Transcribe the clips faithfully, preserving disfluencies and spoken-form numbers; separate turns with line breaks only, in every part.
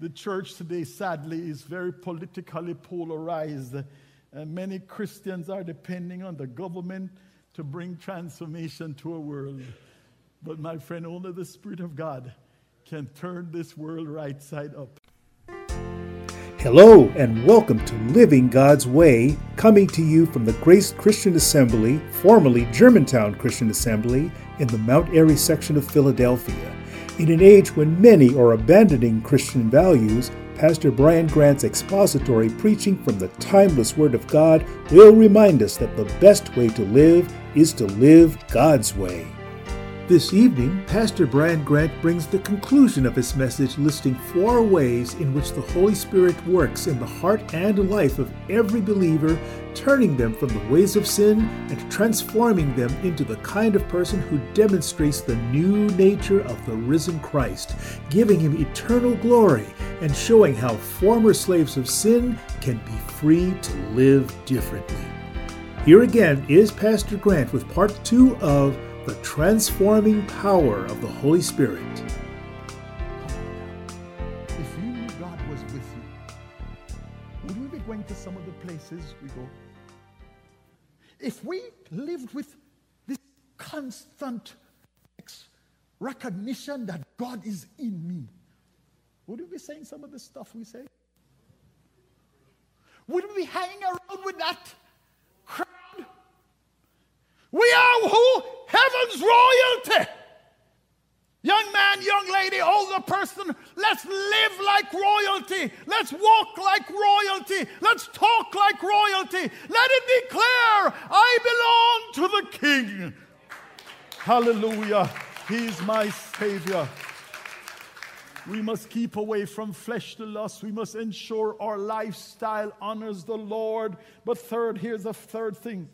The church today, sadly, is very politically polarized. And many Christians are depending on the government to bring transformation to a world. But my friend, only the Spirit of God can turn this world right side up.
Hello and welcome to Living God's Way, coming to you from the Grace Christian Assembly, formerly Germantown Christian Assembly, in the Mount Airy section of Philadelphia. In an age when many are abandoning Christian values, Pastor Brian Grant's expository preaching from the timeless Word of God will remind us that the best way to live is to live God's way. This evening, Pastor Brian Grant brings the conclusion of his message, listing four ways in which the Holy Spirit works in the heart and life of every believer, turning them from the ways of sin and transforming them into the kind of person who demonstrates the new nature of the risen Christ, giving him eternal glory and showing how former slaves of sin can be free to live differently. Here again is Pastor Grant with part two of The Transforming Power of the Holy Spirit.
If you knew God was with you, would we be going to some of the places we go? If we lived with this constant recognition that God is in me, would we be saying some of the stuff we say? Would we be hanging around with that crowd? We are who? Heaven's royalty. Young man, young lady, older person, let's live like royalty. Let's walk like royalty. Let's talk like royalty. Let it be clear, I belong to the King. Hallelujah. He's my Savior. We must keep away from fleshly lust. We must ensure our lifestyle honors the Lord. But third, here's a third thing.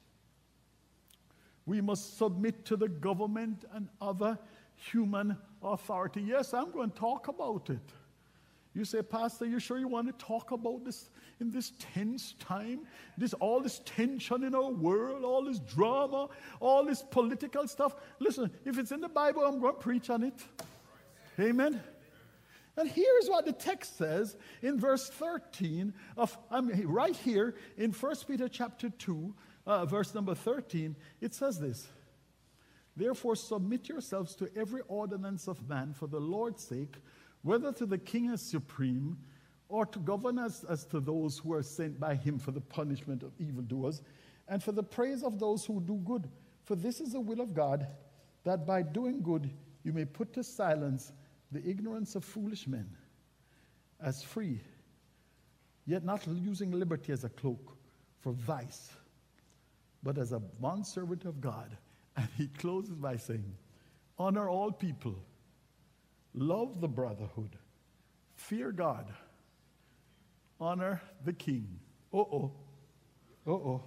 We must submit to the government and other human authority. Yes, I'm going to talk about it. You say, Pastor, you sure you want to talk about this in this tense time? This all this tension in our world, all this drama, all this political stuff. Listen, if it's in the Bible, I'm going to preach on it. Amen. And here's what the text says in verse thirteen of I mean, right here in First Peter chapter two. Uh, verse number thirteen, it says this: Therefore submit yourselves to every ordinance of man for the Lord's sake, whether to the king as supreme, or to governors as to those who are sent by him for the punishment of evildoers, and for the praise of those who do good. For this is the will of God, that by doing good you may put to silence the ignorance of foolish men, as free, yet not using liberty as a cloak for vice, but as a bondservant of God. And he closes by saying, honor all people, love the brotherhood, fear God, honor the king. Uh-oh, uh-oh.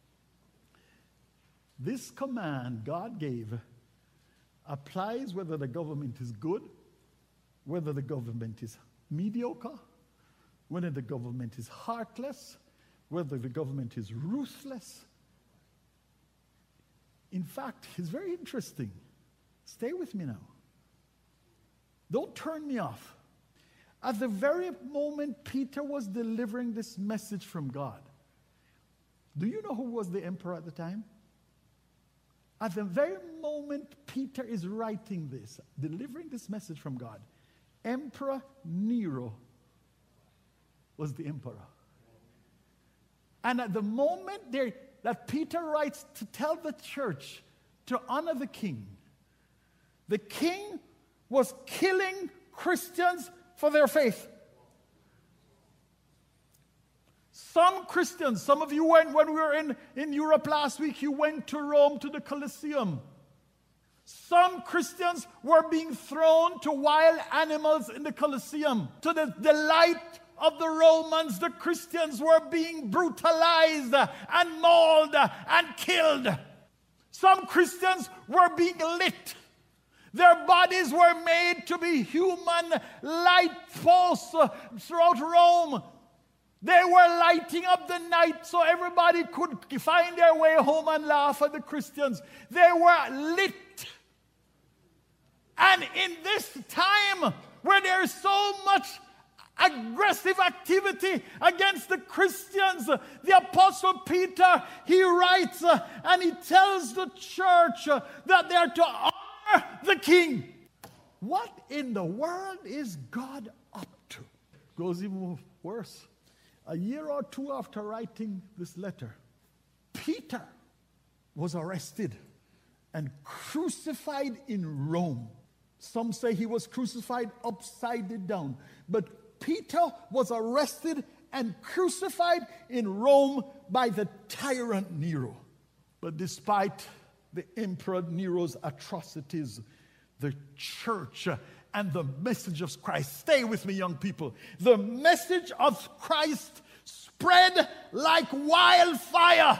This command God gave applies whether the government is good, whether the government is mediocre, whether the government is heartless, whether the government is ruthless. In fact, it's very interesting. Stay with me now. Don't turn me off. At the very moment Peter was delivering this message from God, do you know who was the emperor at the time? At the very moment Peter is writing this, delivering this message from God, Emperor Nero was the emperor. And at the moment there, that Peter writes to tell the church to honor the king, the king was killing Christians for their faith. Some Christians, some of you went, when we were in, in Europe last week, you went to Rome to the Colosseum. Some Christians were being thrown to wild animals in the Colosseum. To the delight of the Romans, the Christians were being brutalized and mauled and killed. Some Christians were being lit. Their bodies were made to be human light posts throughout Rome. They were lighting up the night so everybody could find their way home and laugh at the Christians. They were lit. And in this time where there is so much aggressive activity against the Christians. The Apostle Peter, he writes uh, and he tells the church uh, that they are to honor the king. What in the world is God up to? Goes even worse. A year or two after writing this letter, Peter was arrested and crucified in Rome. Some say he was crucified upside down. But Peter was arrested and crucified in Rome by the tyrant Nero. But despite the Emperor Nero's atrocities, the church and the message of Christ, stay with me, young people, the message of Christ spread like wildfire.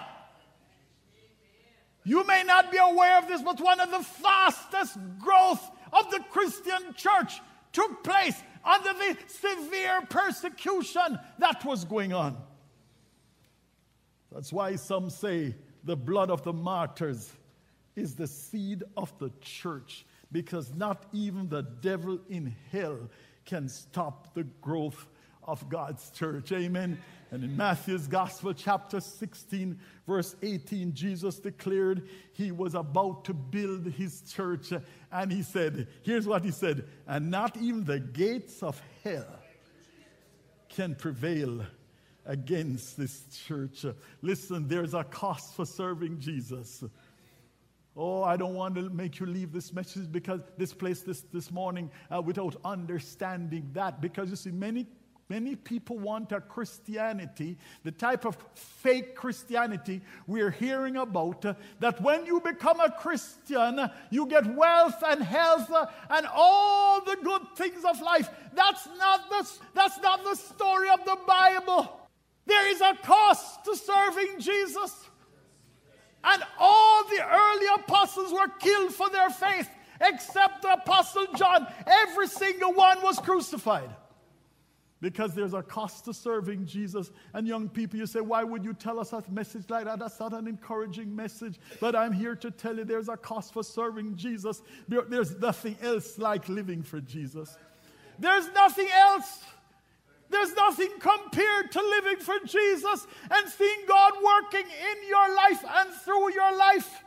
You may not be aware of this, but one of the fastest growth of the Christian church took place under the severe persecution that was going on. That's why some say the blood of the martyrs is the seed of the church, because not even the devil in hell can stop the growth of God's church. Amen. And in Matthew's Gospel, chapter sixteen, verse eighteen, Jesus declared he was about to build his church. And he said, here's what he said, and not even the gates of hell can prevail against this church. Listen, there's a cost for serving Jesus. Oh, I don't want to make you leave this message because this place this, this morning uh, without understanding that. Because you see, many Many people want a Christianity, the type of fake Christianity we're hearing about, uh, that when you become a Christian, uh, you get wealth and health uh, and all the good things of life. That's not the, that's not the story of the Bible. There is a cost to serving Jesus. And all the early apostles were killed for their faith, except the Apostle John. Every single one was crucified. Because there's a cost to serving Jesus. And young people, you say, why would you tell us a message like that? That's not an encouraging message. But I'm here to tell you there's a cost for serving Jesus. There, there's nothing else like living for Jesus. There's nothing else. There's nothing compared to living for Jesus and seeing God working in your life and through your life.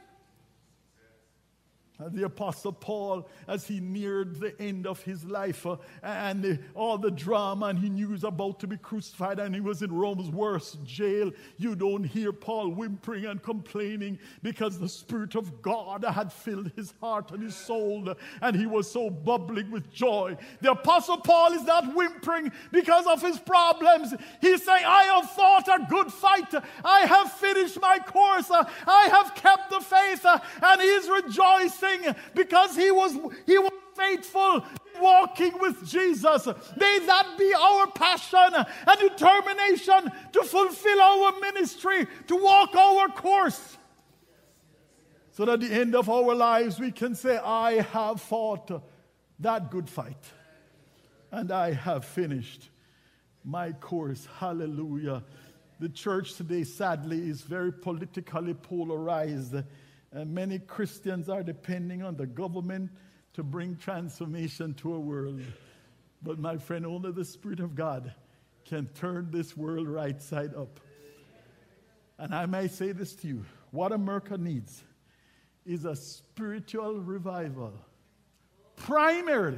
And the Apostle Paul, as he neared the end of his life uh, and the, all the drama, and he knew he was about to be crucified, and he was in Rome's worst jail, you don't hear Paul whimpering and complaining because the Spirit of God had filled his heart and his soul, and he was so bubbling with joy. The Apostle Paul is not whimpering because of his problems. He's saying, I have fought a good fight. I have finished my course. I have kept the faith. And he is rejoicing because he was he was faithful walking with Jesus. May that be our passion and determination to fulfill our ministry, to walk our course, so that at the end of our lives we can say, I have fought that good fight and I have finished my course. Hallelujah. The church today, sadly, is very politically polarized. And many Christians are depending on the government to bring transformation to a world. But my friend, only the Spirit of God can turn this world right side up. And I may say this to you, what America needs is a spiritual revival, primarily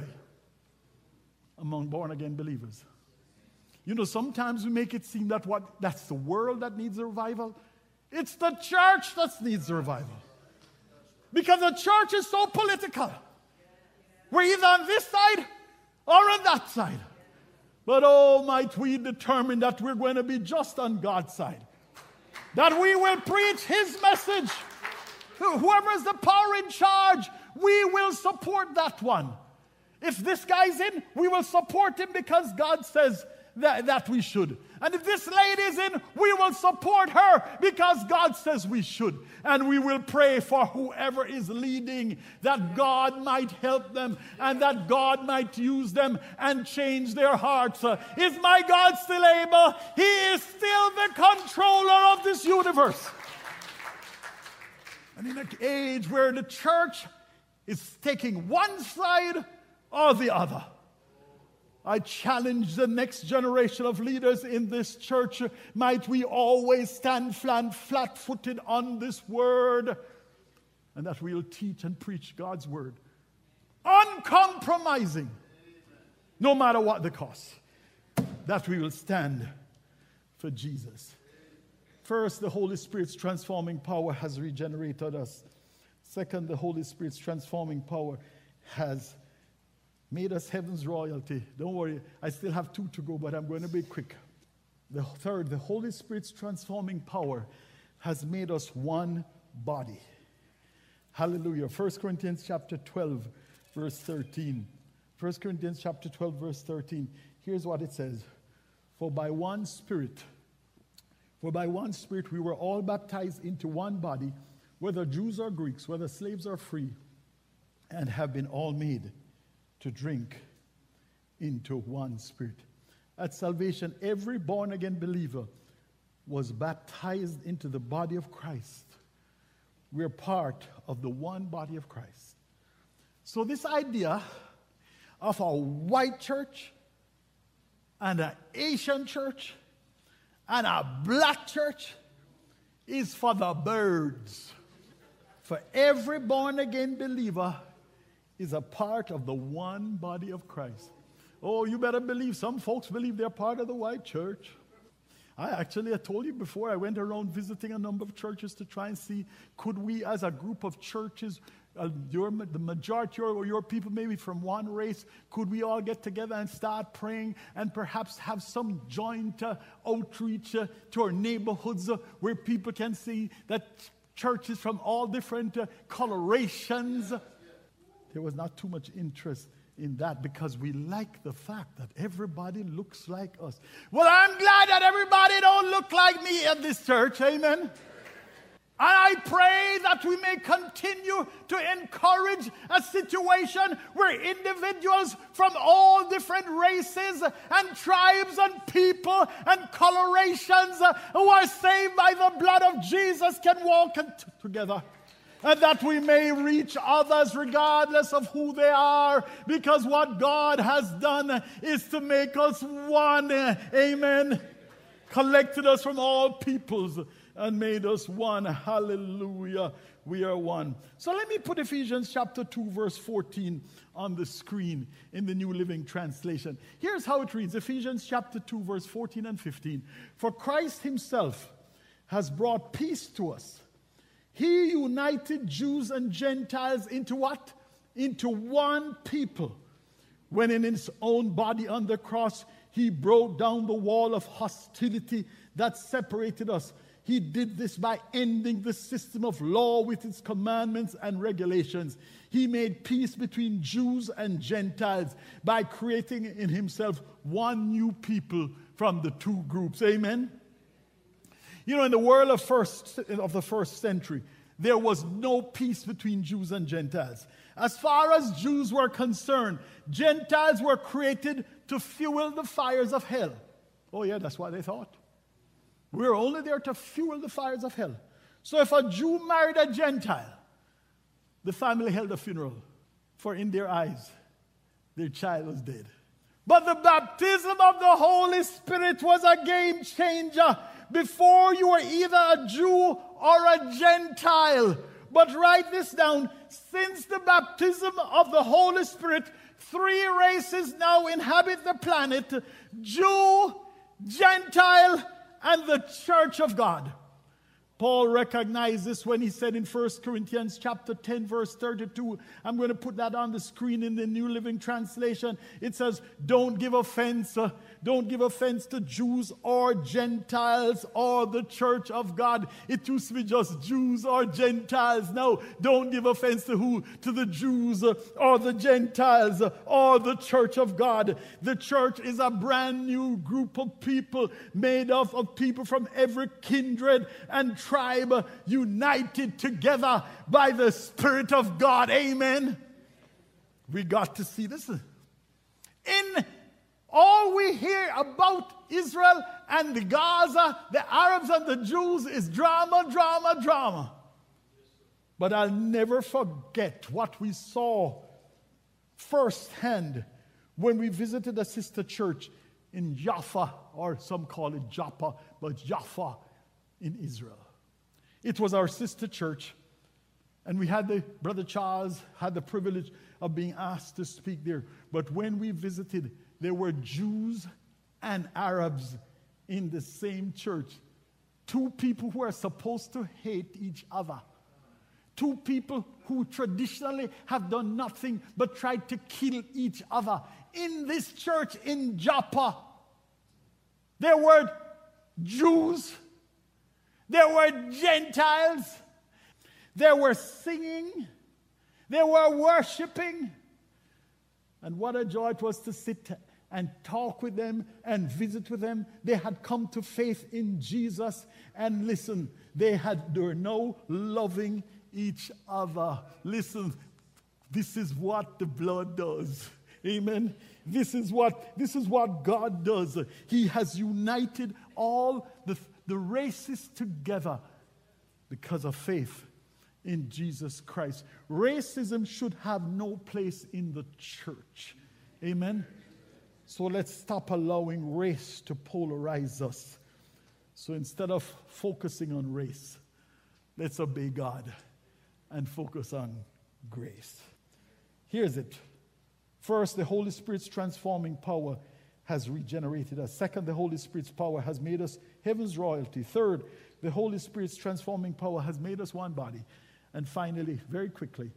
among born-again believers. You know, sometimes we make it seem that what that's the world that needs a revival. It's the church that needs a revival. Because the church is so political. We're either on this side or on that side. But oh, might we determine that we're going to be just on God's side. That we will preach His message. Whoever is the power in charge, we will support that one. If this guy's in, we will support him because God says that, that we should. And if this lady is in, we will support her because God says we should. And we will pray for whoever is leading, that God might help them and that God might use them and change their hearts. Uh, is my God still able? He is still the controller of this universe. And in an age where the church is taking one side or the other, I challenge the next generation of leaders in this church. Might we always stand flat, flat-footed on this word, and that we'll teach and preach God's word. Uncompromising, no matter what the cost. That we will stand for Jesus. First, the Holy Spirit's transforming power has regenerated us. Second, the Holy Spirit's transforming power has made us heaven's royalty. Don't worry, I still have two to go, but I'm going to be quick. The third, the Holy Spirit's transforming power has made us one body. Hallelujah. First Corinthians chapter twelve, verse thirteen. First Corinthians chapter twelve, verse thirteen. Here's what it says. For by one Spirit, for by one Spirit we were all baptized into one body, whether Jews or Greeks, whether slaves or free, and have been all made to drink into one Spirit. At salvation, every born-again believer was baptized into the body of Christ. We're part of the one body of Christ. So this idea of a white church and an Asian church and a black church is for the birds. For every born-again believer is a part of the one body of Christ. Oh, you better believe some folks believe they're part of the white church. I actually, I told you before, I went around visiting a number of churches to try and see, could we as a group of churches, uh, your, the majority or your people maybe from one race, could we all get together and start praying and perhaps have some joint uh, outreach uh, to our neighborhoods uh, where people can see that churches from all different uh, colorations. There was not too much interest in that because we like the fact that everybody looks like us. Well, I'm glad that everybody don't look like me at this church. Amen. And I pray that we may continue to encourage a situation where individuals from all different races and tribes and people and colorations who are saved by the blood of Jesus can walk t- together. And that we may reach others regardless of who they are, because what God has done is to make us one. Amen. Collected us from all peoples and made us one. Hallelujah. We are one. So let me put Ephesians chapter two, verse fourteen on the screen in the New Living Translation. Here's how it reads. Ephesians chapter two, verse fourteen and fifteen. For Christ himself has brought peace to us. He united Jews and Gentiles into what? Into one people. When in his own body on the cross, he broke down the wall of hostility that separated us. He did this by ending the system of law with its commandments and regulations. He made peace between Jews and Gentiles by creating in himself one new people from the two groups. Amen? You know, in the world of, first, of the first century, there was no peace between Jews and Gentiles. As far as Jews were concerned, Gentiles were created to fuel the fires of hell. Oh yeah, that's what they thought. We were only there to fuel the fires of hell. So if a Jew married a Gentile, the family held a funeral, for in their eyes, their child was dead. But the baptism of the Holy Spirit was a game changer. Before you were either a Jew or a Gentile. But write this down. Since the baptism of the Holy Spirit, three races now inhabit the planet: Jew, Gentile, and the Church of God. Paul recognized this when he said in First Corinthians chapter ten, verse thirty-two, I'm going to put that on the screen in the New Living Translation. It says, don't give offense, uh, don't give offense to Jews or Gentiles or the Church of God. It used to be just Jews or Gentiles. Now, don't give offense to who? To the Jews uh, or the Gentiles uh, or the Church of God. The church is a brand new group of people made up of people from every kindred and tribe, united together by the Spirit of God. Amen. We got to see this. In all we hear about Israel and the Gaza, the Arabs and the Jews is drama, drama, drama. But I'll never forget what we saw firsthand when we visited a sister church in Jaffa, or some call it Joppa, but Jaffa in Israel. It was our sister church, and we had the, Brother Charles had the privilege of being asked to speak there. But when we visited, there were Jews and Arabs in the same church. Two people who are supposed to hate each other. Two people who traditionally have done nothing but tried to kill each other. In this church in Joppa, there were Jews, there were Gentiles, there were singing, there were worshiping. And what a joy it was to sit and talk with them and visit with them. They had come to faith in Jesus. And listen, they had they were now loving each other. Listen, this is what the blood does. Amen. This is what this is what God does. He has united all the, the races together because of faith in Jesus Christ. Racism should have no place in the church. Amen. So let's stop allowing race to polarize us. So instead of focusing on race, let's obey God and focus on grace. Here's it. First, the Holy Spirit's transforming power has regenerated us. Second, the Holy Spirit's power has made us heaven's royalty. Third, the Holy Spirit's transforming power has made us one body. And finally, very quickly,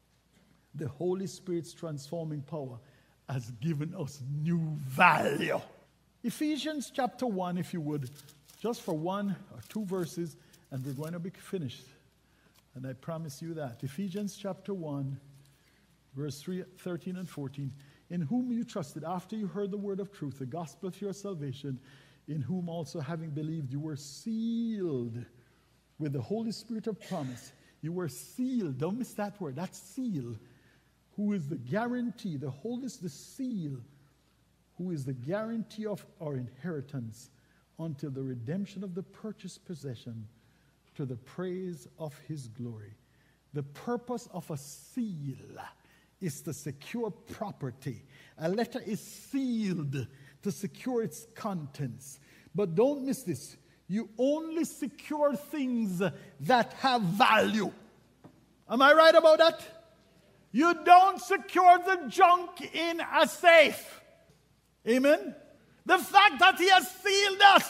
the Holy Spirit's transforming power has given us new value. Ephesians chapter one, if you would, just for one or two verses, and we're going to be finished. And I promise you that. Ephesians chapter one, verse three, thirteen and fourteen. In whom you trusted after you heard the word of truth, the gospel of your salvation, in whom also having believed you were sealed with the Holy Spirit of promise. You were sealed. Don't miss that word. That's seal. Who is the guarantee, the Holy, the seal, who is the guarantee of our inheritance until the redemption of the purchased possession, to the praise of his glory. The purpose of a seal is to secure property. A letter is sealed to secure its contents. But don't miss this. You only secure things that have value. Am I right about that? You don't secure the junk in a safe. Amen? The fact that he has sealed us.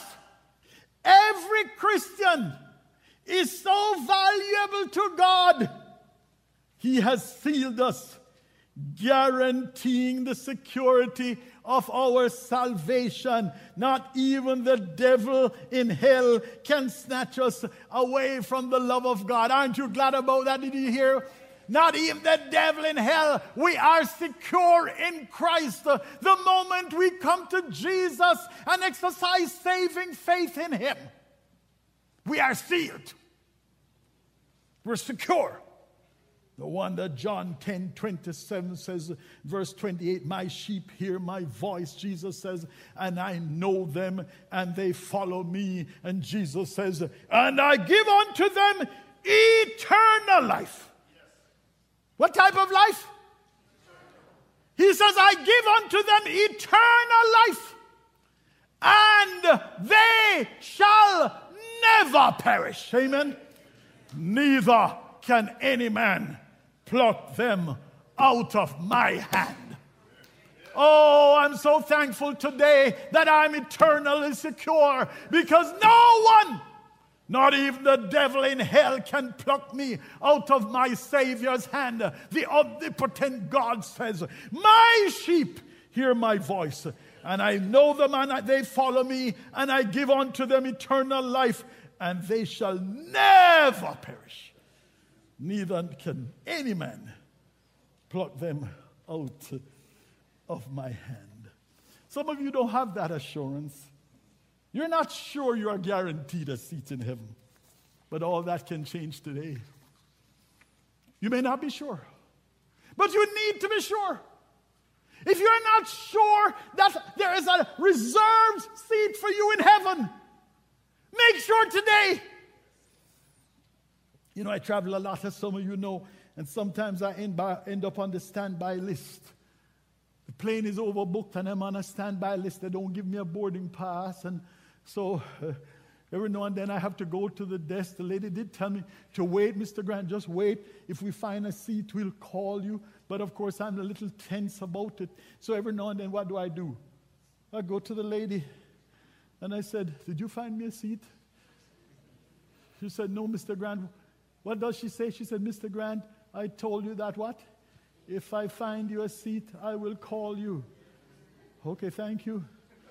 Every Christian is so valuable to God. He has sealed us, guaranteeing the security of our salvation. Not even the devil in hell can snatch us away from the love of God. Aren't you glad about that? Did you hear? Not even the devil in hell. We are secure in Christ. The moment we come to Jesus and exercise saving faith in him, we are sealed. We're secure. The one that John ten twenty-seven says, verse twenty-eight, my sheep hear my voice, Jesus says, and I know them, and they follow me. And Jesus says, and I give unto them eternal life. Yes. What type of life? Eternal. He says, I give unto them eternal life, and they shall never perish. Amen. Neither can any man pluck them out of my hand. Oh, I'm so thankful today that I'm eternally secure, because no one, not even the devil in hell, can pluck me out of my Savior's hand. The omnipotent God says, my sheep hear my voice, and I know them, and they follow me, and I give unto them eternal life, and they shall never perish. Neither can any man pluck them out of my hand. Some of you don't have that assurance. You're not sure you are guaranteed a seat in heaven. But all that can change today. You may not be sure. But you need to be sure. If you're not sure that there is a reserved seat for you in heaven, make sure today. You know, I travel a lot, as some of you know, and sometimes I end, by, end up on the standby list. The plane is overbooked and I'm on a standby list. They don't give me a boarding pass. And so uh, every now and then I have to go to the desk. The lady did tell me to wait, Mister Grant, just wait. If we find a seat, we'll call you. But of course, I'm a little tense about it. So every now and then, what do I do? I go to the lady and I said, did you find me a seat? She said, no, Mister Grant. What does she say? She said, Mister Grant, I told you that what? If I find you a seat, I will call you. Okay, thank you.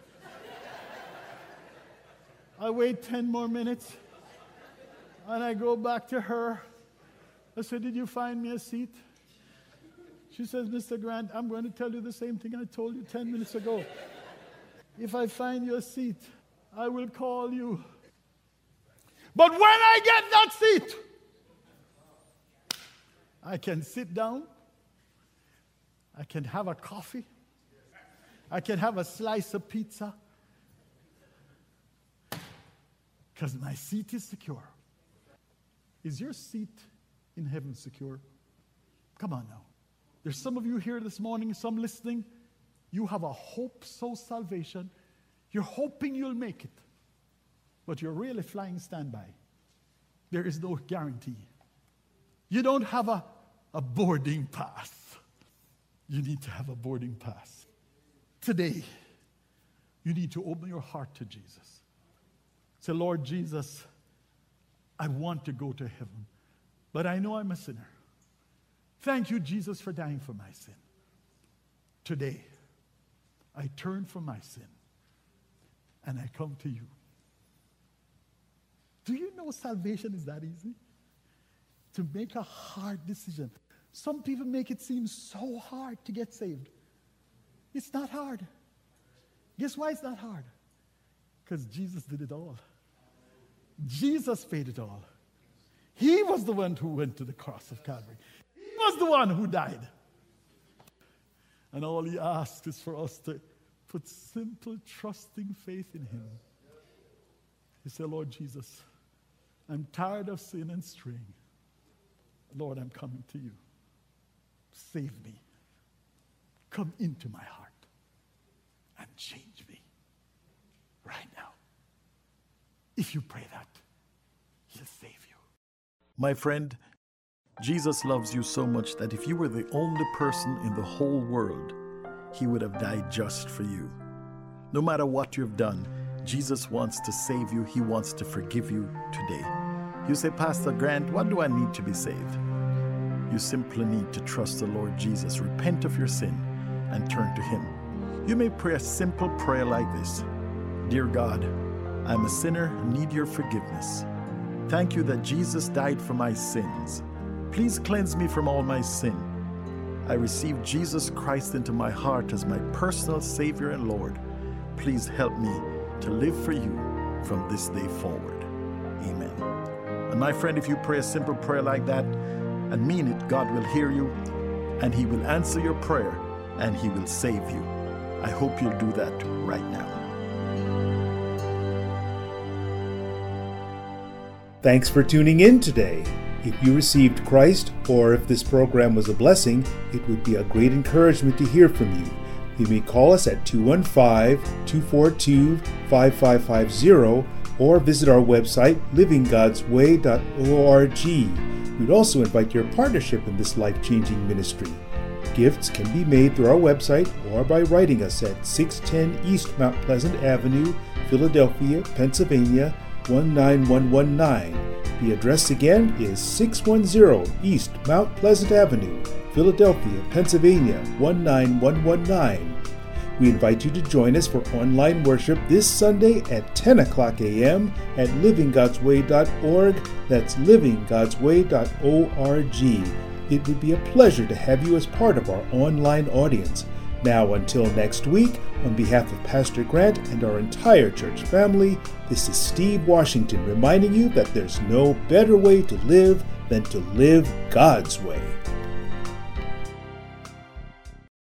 I wait ten more minutes, and I go back to her. I said, did you find me a seat? She says, Mister Grant, I'm going to tell you the same thing I told you ten minutes ago. If I find you a seat, I will call you. But when I get that seat, I can sit down, I can have a coffee, I can have a slice of pizza, because my seat is secure. Is your seat in heaven secure? Come on now. There's some of you here this morning, some listening. You have a hope so salvation. You're hoping you'll make it, but you're really flying standby. There is no guarantee. You don't have a, a boarding pass. You need to have a boarding pass. Today, you need to open your heart to Jesus. Say, Lord Jesus, I want to go to heaven, but I know I'm a sinner. Thank you, Jesus, for dying for my sin. Today, I turn from my sin, and I come to you. Do you know salvation is that easy? To make a hard decision. Some people make it seem so hard to get saved. It's not hard. Guess why it's not hard? Because Jesus did it all. Jesus paid it all. He was the one who went to the cross of Calvary. He was the one who died. And all he asks is for us to put simple, trusting faith in him. He said, Lord Jesus, I'm tired of sin and straying. Lord, I'm coming to you. Save me. Come into my heart and change me right now. If you pray that, he'll save you.
My friend, Jesus loves you so much that if you were the only person in the whole world, he would have died just for you. No matter what you've done, Jesus wants to save you. He wants to forgive you today. You say, Pastor Grant, what do I need to be saved? You simply need to trust the Lord Jesus, repent of your sin, and turn to him. You may pray a simple prayer like this. Dear God, I'm a sinner, need your forgiveness. Thank you that Jesus died for my sins. Please cleanse me from all my sin. I receive Jesus Christ into my heart as my personal Savior and Lord. Please help me to live for you from this day forward. Amen. And my friend, if you pray a simple prayer like that and mean it, God will hear you and he will answer your prayer and he will save you. I hope you'll do that right now.
Thanks for tuning in today. If you received Christ, or if this program was a blessing, it would be a great encouragement to hear from you. You may call us at two one five, two four two, five five five zero or visit our website, living gods way dot org. We'd also invite your partnership in this life-changing ministry. Gifts can be made through our website or by writing us at six ten East Mount Pleasant Avenue, Philadelphia, Pennsylvania, one nine one one nine. The address again is six one zero East Mount Pleasant Avenue, Philadelphia, Pennsylvania, one nine one one nine. We invite you to join us for online worship this Sunday at ten o'clock a.m. at living gods way dot org. That's living gods way dot org. It would be a pleasure to have you as part of our online audience. Now, until next week, on behalf of Pastor Grant and our entire church family, this is Steve Washington reminding you that there's no better way to live than to live God's way.